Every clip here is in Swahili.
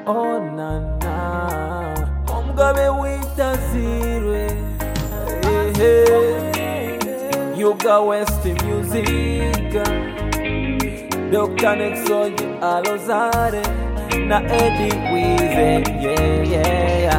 Oh na na, omgabe witazirwe. Hey, hey. Yoga West Music, Dr. Nexoji Alozare na Eddie Wize, yeah yeah.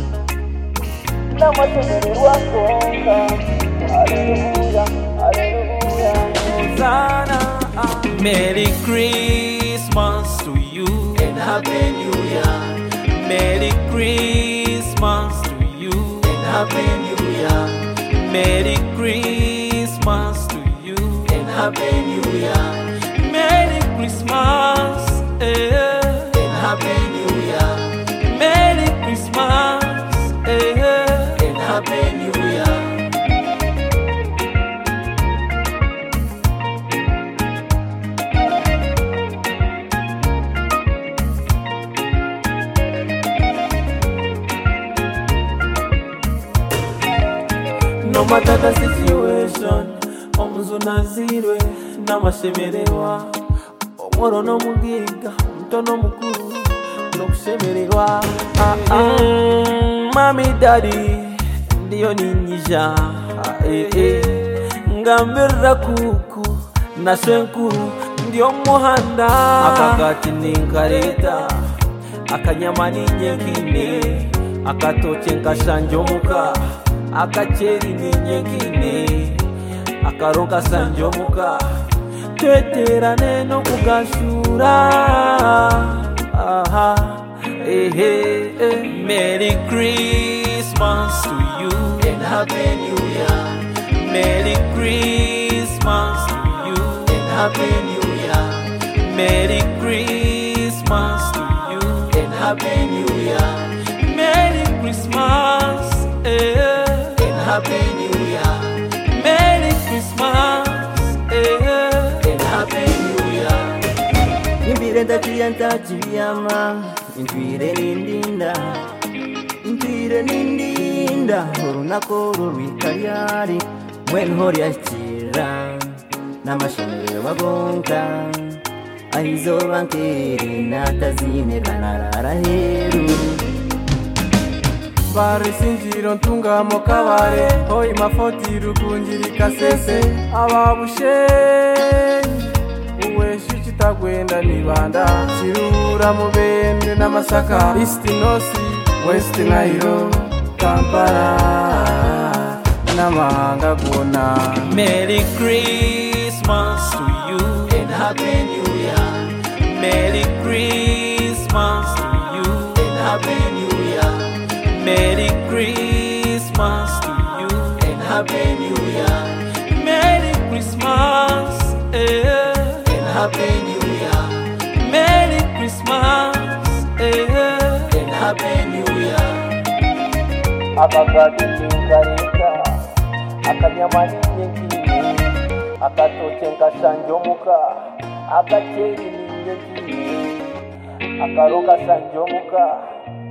Na matemerwa konga, hallelujah, hallelujah, Hosanna. Merry Christmas to you and Happy New Year. Merry Christmas to you and Happy New Year. Merry Christmas to you and Happy New Year. Merry Christmas and Happy New Year. Merry Christmas and Happy New Year. No matter the situation, omuzuna zirwe namashemerewa. Omoro no mugiga, mtono mukuru no kushemererwa. Mami daddy ndiyo ninyija. Ngambira kuku na shenkuru ndiyo muhanda. Akagati ninkareta, akanyama ninyekine, akatoche nkashanjomuka, akacheri ninyekine, akaroka sanjomuka, tweterane no kugashura. Merry Christmas to you and Happy New Year. Merry Christmas to you and Happy New Year. Merry Christmas to you and Happy New Year. Merry Christmas and Happy New Year. Merry Christmas and Happy New Year. Nimbire ndachiyanta chiyama, intwire nindinda, intwire nindinda, orunako rwikayari, mwenhori achira, namashemere wagonka, ahizoba nkeri natazine kanarara heru. Bari sinjiro ntunga mo kabare, hoi mafoti rukunjiri kasese, ababushenyi uweshi chitagwenda nibanda, chirura mubende na masaka, East Nosi, West Nairo, Kampala na mahanga gona. Merry Christmas to you and Happy New Year. Merry Christmas to you and Happy New Year. Merry Christmas to you and Happy New Year. Merry Christmas and Happy New Year. Merry Christmas and Happy New Year. Akagati ninkareta, akanyama ninyekine, akatoche nkashanjomuka, akacheri ninyekine, akaroka sanjomuka,